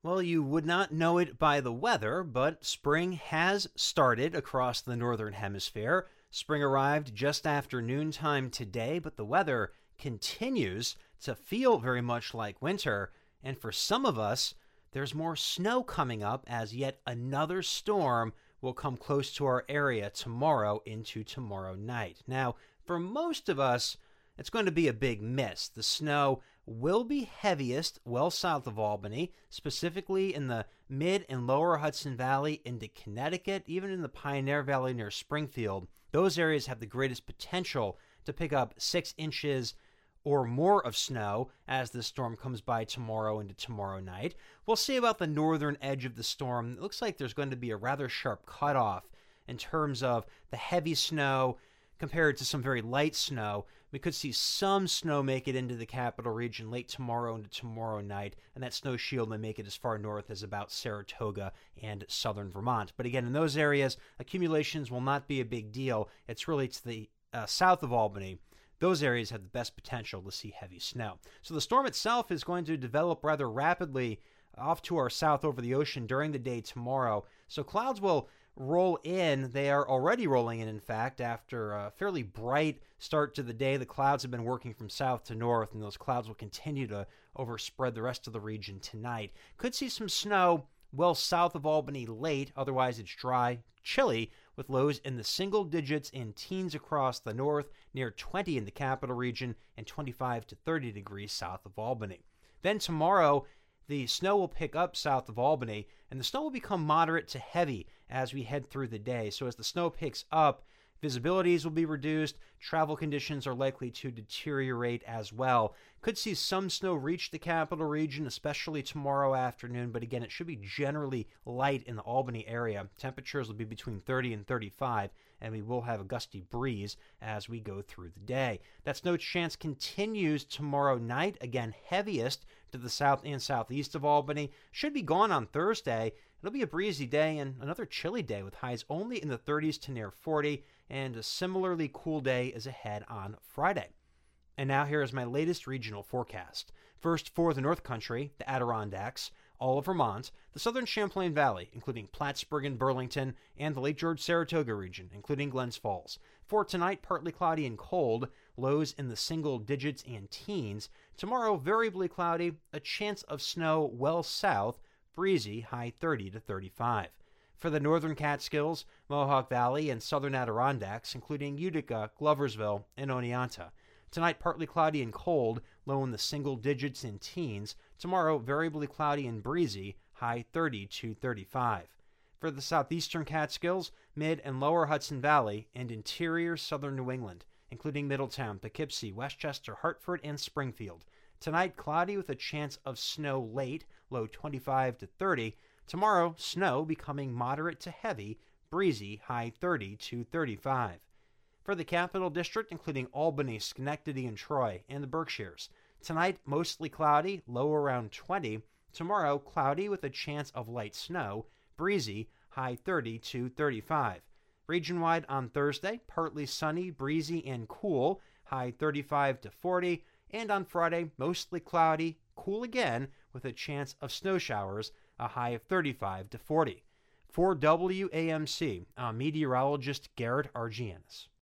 Well, you would not know it by the weather, but spring has started across the northern hemisphere. Spring arrived just after noontime today, but the weather continues to feel very much like winter. And for some of us, there's more snow coming up as yet another storm will come close to our area tomorrow into tomorrow night. Now, for most of us, it's going to be a big miss. The snow will be heaviest well south of Albany, specifically in the mid and lower Hudson Valley into Connecticut, even in the Pioneer Valley near Springfield. Those areas have the greatest potential to pick up 6 inches or more of snow as the storm comes by tomorrow into tomorrow night. We'll see about the northern edge of the storm. It looks like there's going to be a rather sharp cutoff in terms of the heavy snow compared to some very light snow. We could see some snow make it into the capital region late tomorrow into tomorrow night, and that snow shield may make it as far north as about Saratoga and southern Vermont. But again, in those areas, accumulations will not be a big deal. It's really to the south of Albany. Those areas have the best potential to see heavy snow. So the storm itself is going to develop rather rapidly off to our south over the ocean during the day tomorrow. So clouds will roll in. They are already rolling in fact, after a fairly bright start to the day. The clouds have been working from south to north, and those clouds will continue to overspread the rest of the region tonight. Could see some snow well south of Albany late. Otherwise, it's dry, chilly, with lows in the single digits and teens across the north, near 20 in the capital region, and 25 to 30 degrees south of Albany. Then tomorrow, the snow will pick up south of Albany, and the snow will become moderate to heavy as we head through the day. So as the snow picks up, visibilities will be reduced. Travel conditions are likely to deteriorate as well. Could see some snow reach the capital region, especially tomorrow afternoon, but again, it should be generally light in the Albany area. Temperatures will be between 30 and 35, and we will have a gusty breeze as we go through the day. That snow chance continues tomorrow night, again, heaviest to the south and southeast of Albany. Should be gone on Thursday. It'll be a breezy day and another chilly day with highs only in the 30s to near 40, and a similarly cool day is ahead on Friday. And now here is my latest regional forecast. First, for the North Country, the Adirondacks, all of Vermont, the southern Champlain Valley, including Plattsburgh and Burlington, and the Lake George-Saratoga region, including Glens Falls. For tonight, partly cloudy and cold, lows in the single digits and teens. Tomorrow, variably cloudy, a chance of snow well south, breezy, high 30 to 35. For the northern Catskills, Mohawk Valley, and southern Adirondacks, including Utica, Gloversville, and Oneonta. Tonight, partly cloudy and cold, low in the single digits and teens. Tomorrow, variably cloudy and breezy, high 30 to 35. For the southeastern Catskills, mid and lower Hudson Valley, and interior southern New England, including Middletown, Poughkeepsie, Westchester, Hartford, and Springfield. Tonight, cloudy with a chance of snow late, low 25 to 30. Tomorrow, snow becoming moderate to heavy, breezy, high 30 to 35. For the Capital District, including Albany, Schenectady, and Troy, and the Berkshires. Tonight, mostly cloudy, low around 20. Tomorrow, cloudy with a chance of light snow, breezy, high 30 to 35. Region-wide on Thursday, partly sunny, breezy, and cool, high 35 to 40. And on Friday, mostly cloudy, cool again, with a chance of snow showers, a high of 35 to 40. For WAMC, I'm meteorologist Garrett Argianis.